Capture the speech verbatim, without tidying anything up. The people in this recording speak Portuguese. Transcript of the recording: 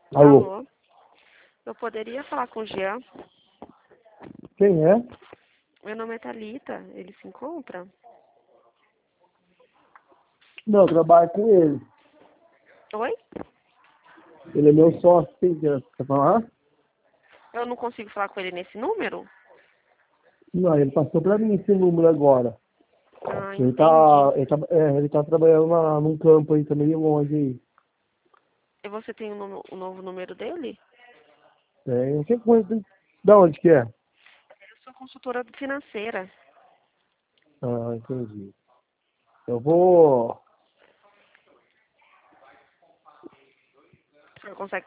Alô? Alô? Eu poderia falar com o Jean? Quem é? Meu nome é Thalita. Ele se encontra? Não, eu trabalho com ele. Oi? Ele é meu sócio. Quem quer, quer falar? Eu não consigo falar com ele nesse número? Não, ele passou pra mim esse número agora. Ah, Ele entendi. tá, ele tá, é, ele tá trabalhando lá num campo aí também longe aí. E você tem o um, um novo número dele? Tem, que coisa. Da onde que é? Eu sou consultora financeira. Ah, entendi. Eu vou. Você consegue